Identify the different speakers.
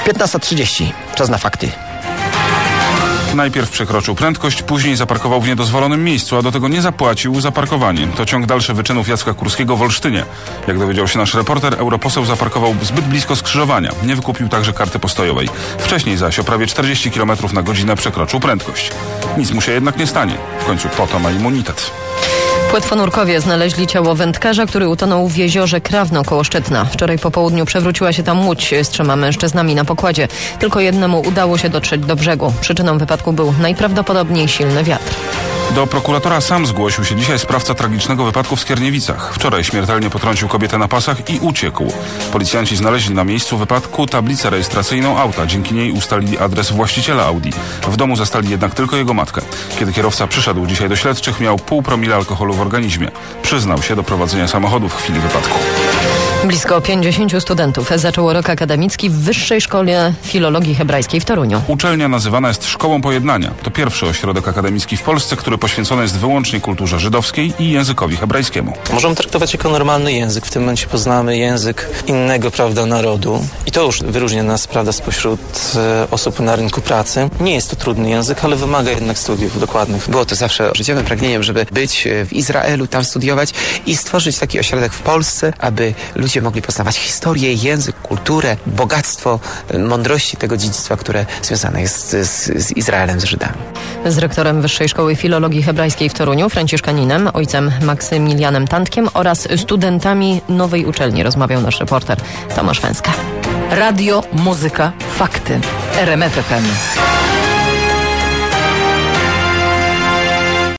Speaker 1: 15:30. Czas na fakty.
Speaker 2: Najpierw przekroczył prędkość, później zaparkował w niedozwolonym miejscu, a do tego nie zapłacił za parkowanie. To ciąg dalszy wyczynów Jacka Kurskiego w Olsztynie. Jak dowiedział się nasz reporter, europoseł zaparkował zbyt blisko skrzyżowania. Nie wykupił także karty postojowej. Wcześniej zaś o prawie 40 km na godzinę przekroczył prędkość. Nic mu się jednak nie stanie. W końcu po to ma immunitet.
Speaker 3: Płetwonurkowie znaleźli ciało wędkarza, który utonął w jeziorze Krawno koło Szczytna. Wczoraj po południu przewróciła się tam łódź z 3 mężczyznami na pokładzie. Tylko jednemu udało się dotrzeć do brzegu. Przyczyną wypadku był najprawdopodobniej silny wiatr.
Speaker 2: Do prokuratora sam zgłosił się dzisiaj sprawca tragicznego wypadku w Skierniewicach. Wczoraj śmiertelnie potrącił kobietę na pasach i uciekł. Policjanci znaleźli na miejscu wypadku tablicę rejestracyjną auta. Dzięki niej ustalili adres właściciela Audi. W domu zastali jednak tylko jego matkę. Kiedy kierowca przyszedł dzisiaj do śledczych, miał 0,5 promila alkoholu w organizmie. Przyznał się do prowadzenia samochodu w chwili wypadku.
Speaker 3: Blisko 50 studentów zaczęło rok akademicki w Wyższej Szkole Filologii Hebrajskiej w Toruniu.
Speaker 2: Uczelnia nazywana jest Szkołą Pojednania. To pierwszy ośrodek akademicki w Polsce, który poświęcony jest wyłącznie kulturze żydowskiej i językowi hebrajskiemu.
Speaker 4: Możemy traktować jako normalny język. W tym momencie poznamy język innego, narodu. I to już wyróżnia nas, spośród osób na rynku pracy. Nie jest to trudny język, ale wymaga jednak studiów dokładnych.
Speaker 5: Było to zawsze życiowym pragnieniem, żeby być w Izraelu, tam studiować i stworzyć taki ośrodek w Polsce, aby ludzie mogli poznawać historię, język, kulturę, bogactwo mądrości tego dziedzictwa, które związane jest z Izraelem, z Żydami.
Speaker 3: Z rektorem Wyższej Szkoły Filologii Hebrajskiej w Toruniu, franciszkaninem, ojcem Maksymilianem Tantkiem oraz studentami nowej uczelni rozmawiał nasz reporter Tomasz Węska.
Speaker 6: Radio, muzyka, fakty. RMF FM.